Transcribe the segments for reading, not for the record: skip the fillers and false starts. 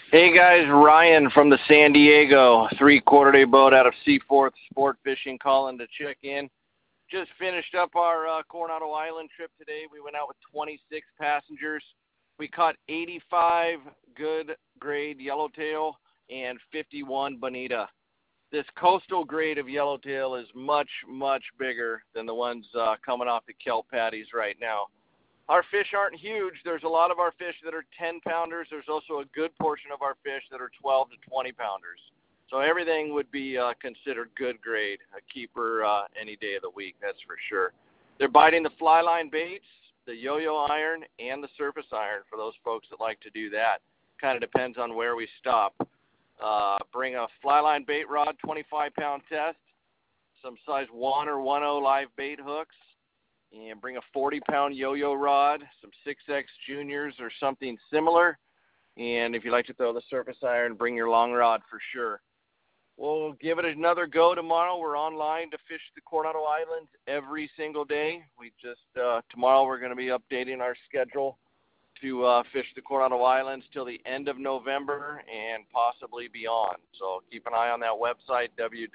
Hey guys, Ryan from the San Diego 3/4 day boat out of Seaforth Sport Fishing calling to check in. Just finished up our Coronado Island trip today. We went out with 26 passengers. We caught 85 good grade yellowtail and 51 bonita. This coastal grade of yellowtail is much, much bigger than the ones coming off the kelp patties right now. Our fish aren't huge. There's a lot of our fish that are 10-pounders. There's also a good portion of our fish that are 12 to 20-pounders. So everything would be considered good grade, a keeper any day of the week, that's for sure. They're biting the fly line baits, the yo-yo iron, and the surface iron for those folks that like to do that. Kind of depends on where we stop. Bring a fly line bait rod, 25-pound test, some size 1 or 1.0 live bait hooks, and bring a 40-pound yo-yo rod, some 6X juniors or something similar. And if you like to throw the surface iron, bring your long rod for sure. We'll give it another go tomorrow. We're online to fish the Coronado Islands every single day. Tomorrow we're going to be updating our schedule to fish the Coronado Islands till the end of November and possibly beyond. So keep an eye on that website,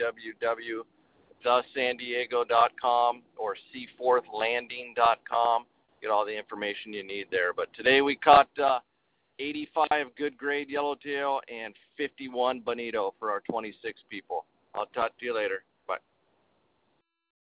www.thesandiego.com or seaforthlanding.com. Get all the information you need there. But today we caught 85 good grade yellowtail and 51 bonito for our 26 people. I'll talk to you later.